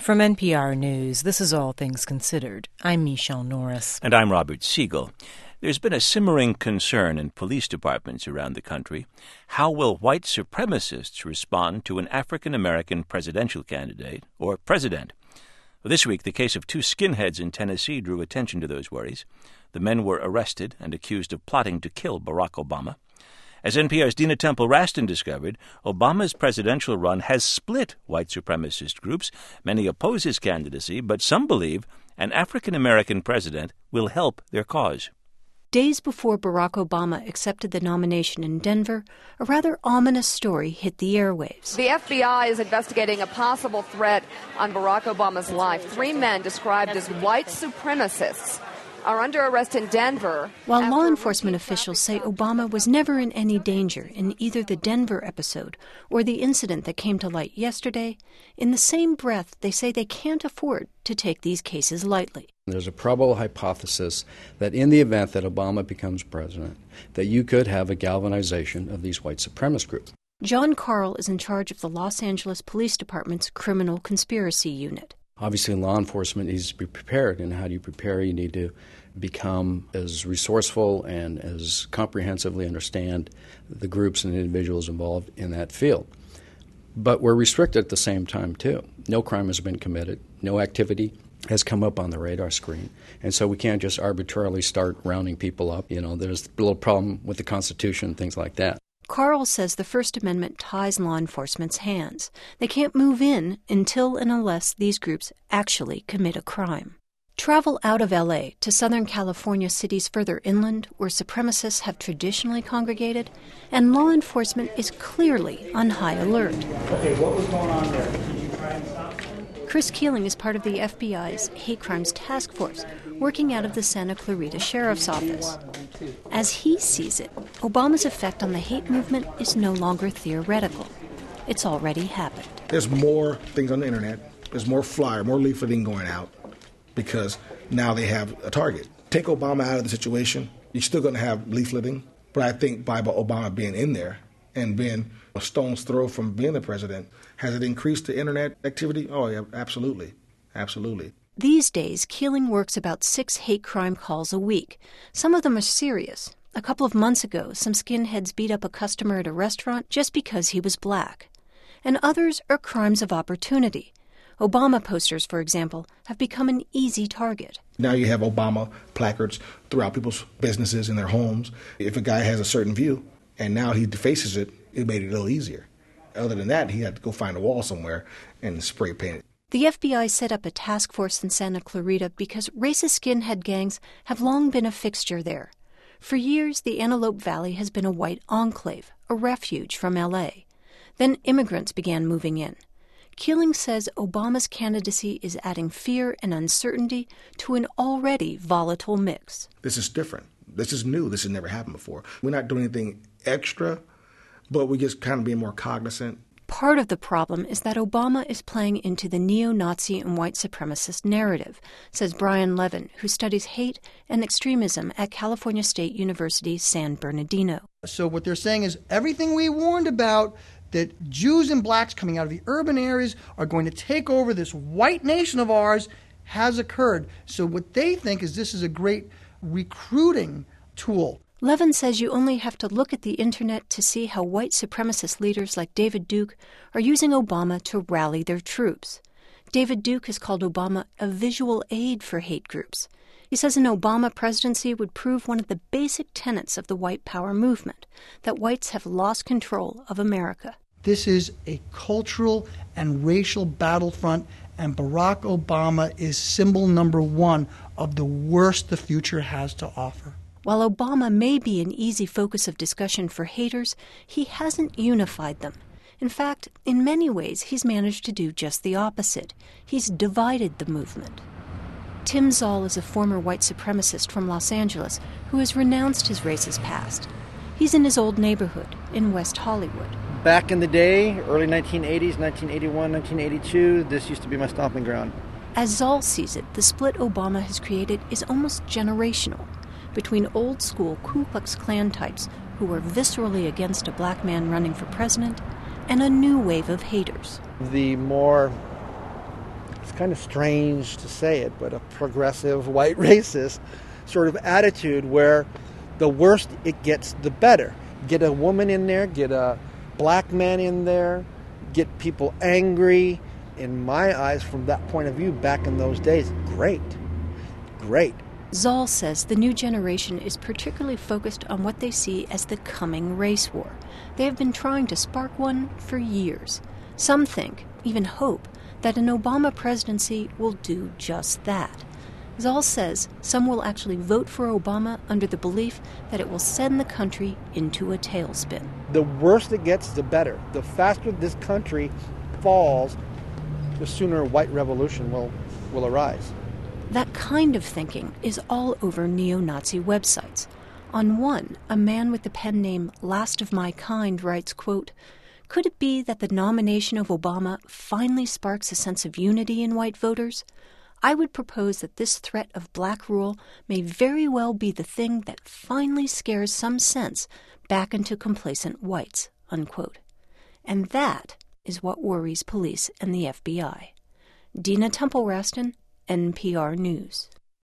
From NPR News, this is All Things Considered. I'm Michelle Norris. And I'm Robert Siegel. There's been a simmering concern in police departments around the country. How will white supremacists respond to an African-American presidential candidate or president? Well, this week, the case of two skinheads in Tennessee drew attention to those worries. The men were arrested and accused of plotting to kill Barack Obama. As NPR's Dina Temple-Raston discovered, Obama's presidential run has split white supremacist groups. Many oppose his candidacy, but some believe an African-American president will help their cause. Days before Barack Obama accepted the nomination in Denver, a rather ominous story hit the airwaves. The FBI is investigating a possible threat on Barack Obama's life. 3 men described as white supremacists are under arrest in Denver. While law enforcement officials say Obama was never in any danger in either the Denver episode or the incident that came to light yesterday, in the same breath they say they can't afford to take these cases lightly. There's a probable hypothesis that in the event that Obama becomes president, that you could have a galvanization of these white supremacist groups. John Carl is in charge of the Los Angeles Police Department's Criminal Conspiracy Unit. Obviously, law enforcement needs to be prepared, and how do you prepare? You need to become as resourceful and as comprehensively understand the groups and individuals involved in that field. But we're restricted at the same time, too. No crime has been committed. No activity has come up on the radar screen. And so we can't just arbitrarily start rounding people up. You know, there's a little problem with the Constitution, things like that. Carl says the First Amendment ties law enforcement's hands. They can't move in until and unless these groups actually commit a crime. Travel out of L.A. to Southern California cities further inland, where supremacists have traditionally congregated, and law enforcement is clearly on high alert. Okay, what was going on there? Did you try and stop? Chris Keeling is part of the FBI's Hate Crimes Task Force, working out of the Santa Clarita Sheriff's Office. As he sees it, Obama's effect on the hate movement is no longer theoretical. It's already happened. There's more things on the internet. There's more flyer, more leafleting going out because now they have a target. Take Obama out of the situation, you're still going to have leafleting. But I think by Obama being in there and being a stone's throw from being the president, has it increased the internet activity? Oh, yeah, absolutely. Absolutely. These days, Keeling works about 6 hate crime calls a week. Some of them are serious. A couple of months ago, some skinheads beat up a customer at a restaurant just because he was black. And others are crimes of opportunity. Obama posters, for example, have become an easy target. Now you have Obama placards throughout people's businesses and their homes. If a guy has a certain view and now he defaces it, it made it a little easier. Other than that, he had to go find a wall somewhere and spray paint it. The FBI set up a task force in Santa Clarita because racist skinhead gangs have long been a fixture there. For years, the Antelope Valley has been a white enclave, a refuge from L.A. Then immigrants began moving in. Keeling says Obama's candidacy is adding fear and uncertainty to an already volatile mix. This is different. This is new. This has never happened before. We're not doing anything extra, but we're just kind of being more cognizant. Part of the problem is that Obama is playing into the neo-Nazi and white supremacist narrative, says Brian Levin, who studies hate and extremism at California State University, San Bernardino. So what they're saying is everything we warned about, that Jews and blacks coming out of the urban areas are going to take over this white nation of ours, has occurred. So what they think is this is a great recruiting tool. Levin says you only have to look at the internet to see how white supremacist leaders like David Duke are using Obama to rally their troops. David Duke has called Obama a visual aid for hate groups. He says an Obama presidency would prove one of the basic tenets of the white power movement, that whites have lost control of America. This is a cultural and racial battlefront, and Barack Obama is symbol number 1 of the worst the future has to offer. While Obama may be an easy focus of discussion for haters, he hasn't unified them. In fact, in many ways, he's managed to do just the opposite. He's divided the movement. Tim Zoll is a former white supremacist from Los Angeles who has renounced his racist past. He's in his old neighborhood in West Hollywood. Back in the day, early 1980s, 1981, 1982, this used to be my stomping ground. As Zoll sees it, the split Obama has created is almost generational, between old-school Ku Klux Klan types who are viscerally against a black man running for president and a new wave of haters. The more kind of strange to say it, but a progressive white racist sort of attitude where the worse it gets, the better. Get a woman in there, get a black man in there, get people angry. In my eyes, from that point of view, back in those days, great. Zoll says the new generation is particularly focused on what they see as the coming race war. They have been trying to spark one for years. Some think, even hope, that an Obama presidency will do just that. Zoll says some will actually vote for Obama under the belief that it will send the country into a tailspin. The worse it gets, the better. The faster this country falls, the sooner a white revolution will arise. That kind of thinking is all over neo-Nazi websites. On one, a man with the pen name Last of My Kind writes, quote, "Could it be that the nomination of Obama finally sparks a sense of unity in white voters? I would propose that this threat of black rule may very well be the thing that finally scares some sense back into complacent whites," unquote. And that is what worries police and the FBI. Dina Temple-Raston, NPR News.